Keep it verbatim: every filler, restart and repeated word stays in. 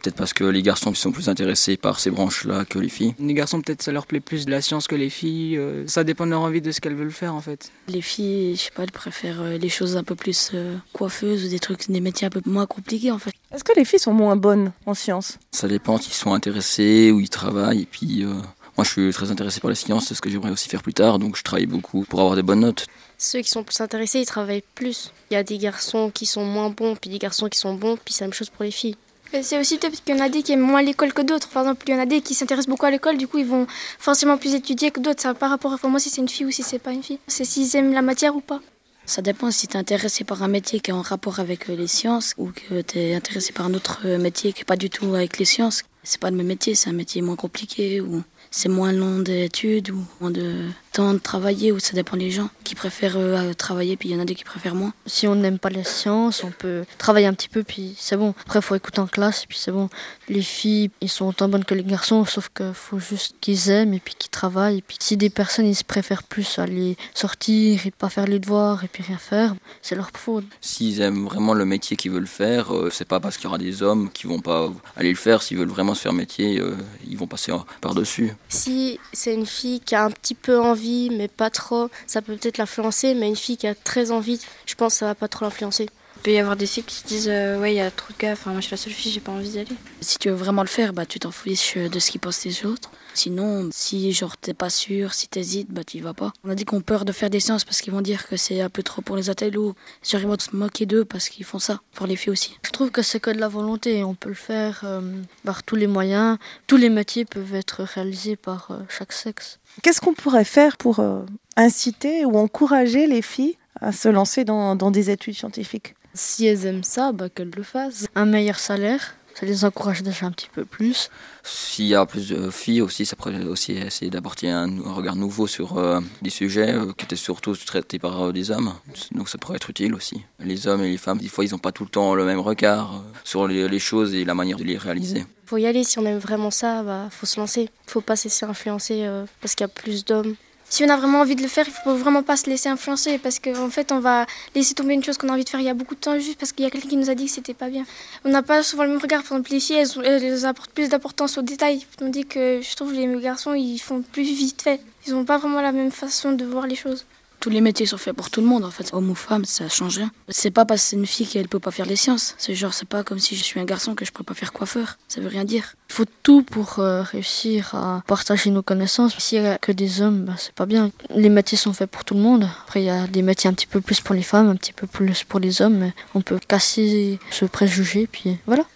peut-être parce que les garçons qui sont plus intéressés par ces branches-là que les filles. Les garçons, peut-être ça leur plaît plus de la science que les filles. Euh, ça dépend de leur envie, de ce qu'elles veulent faire en fait. Les filles, je sais pas, elles préfèrent euh, les choses un peu plus euh, coiffeuses ou des trucs, des métiers un peu moins compliqués en fait. Est-ce que les filles sont moins bonnes en sciences? Ça dépend s'ils sont intéressés ou ils travaillent. Et puis, euh, moi, je suis très intéressé par les sciences, c'est ce que j'aimerais aussi faire plus tard, donc je travaille beaucoup pour avoir des bonnes notes. Ceux qui sont plus intéressés, ils travaillent plus. Il y a des garçons qui sont moins bons, puis des garçons qui sont bons, puis c'est la même chose pour les filles. C'est aussi peut-être qu'il y en a des qui aiment moins l'école que d'autres. Par exemple, il y en a des qui s'intéressent beaucoup à l'école, du coup ils vont forcément plus étudier que d'autres. Ça par rapport à moi si c'est une fille ou si c'est pas une fille. C'est s'ils aiment la matière ou pas. Ça dépend si tu es intéressé par un métier qui est en rapport avec les sciences ou que tu es intéressé par un autre métier qui n'est pas du tout avec les sciences. C'est pas le même métier, c'est un métier moins compliqué ou c'est moins long d'études ou moins de temps de travailler, ou ça dépend des gens qui préfèrent euh, travailler, puis il y en a des qui préfèrent moins. Si on n'aime pas les sciences, on peut travailler un petit peu, puis c'est bon. Après, il faut écouter en classe, et puis c'est bon. Les filles, ils sont autant bonnes que les garçons, sauf qu'il faut juste qu'ils aiment et puis qu'ils travaillent. Et puis si des personnes, ils se préfèrent plus aller sortir et pas faire les devoirs et puis rien faire, c'est leur faute. S'ils aiment vraiment le métier qu'ils veulent faire, euh, c'est pas parce qu'il y aura des hommes qui vont pas aller le faire. S'ils veulent vraiment se faire métier, euh, ils vont passer par-dessus. Si c'est une fille qui a un petit peu envie, mais pas trop, ça peut peut-être l'influencer, mais une fille qui a très envie, je pense que ça va pas trop l'influencer. Il peut y avoir des filles qui se disent euh, ouais, il y a trop de gars, enfin moi je suis la seule fille, j'ai pas envie d'y aller. Si tu veux vraiment le faire, bah tu t'en fiches de ce qu'ils pensent les autres. Sinon, si genre t'es pas sûr, si t'hésites, bah tu y vas pas. On a dit qu'on a peur de faire des sciences parce qu'ils vont dire que c'est un peu trop pour les athlètes, ou genre ils vont se moquer d'eux parce qu'ils font ça, pour les filles aussi. Je trouve que c'est que de la volonté, on peut le faire euh, par tous les moyens. Tous les métiers peuvent être réalisés par euh, chaque sexe. Qu'est-ce qu'on pourrait faire pour euh, inciter ou encourager les filles à se lancer dans, dans des études scientifiques? Si elles aiment ça, bah, qu'elles le fassent. Un meilleur salaire, ça les encourage déjà un petit peu plus. S'il y a plus de filles aussi, ça pourrait aussi essayer d'apporter un, un regard nouveau sur euh, des sujets euh, qui étaient surtout traités par euh, des hommes. Donc ça pourrait être utile aussi. Les hommes et les femmes, des fois, ils n'ont pas tout le temps le même regard euh, sur les, les choses et la manière de les réaliser. Faut y aller, si on aime vraiment ça, bah faut se lancer. Faut pas se laisser influencer euh, parce qu'il y a plus d'hommes. Si on a vraiment envie de le faire, il faut vraiment pas se laisser influencer parce qu'en fait on va laisser tomber une chose qu'on a envie de faire il y a beaucoup de temps juste parce qu'il y a quelqu'un qui nous a dit que c'était pas bien. On n'a pas souvent le même regard. Par exemple, les filles, elles, elles apportent plus d'importance aux détails. On dit que je trouve que les garçons ils font plus vite fait. Ils n'ont pas vraiment la même façon de voir les choses. Tous les métiers sont faits pour tout le monde en fait, homme ou femme, ça change rien. C'est pas parce que c'est une fille qu'elle peut pas faire les sciences. C'est genre, c'est pas comme si je suis un garçon que je pourrais pas faire coiffeur. Ça veut rien dire. Il faut tout pour euh, réussir à partager nos connaissances. S'il y a que des hommes, bah, c'est pas bien. Les métiers sont faits pour tout le monde. Après, il y a des métiers un petit peu plus pour les femmes, un petit peu plus pour les hommes. Mais on peut casser ce préjugé, puis voilà.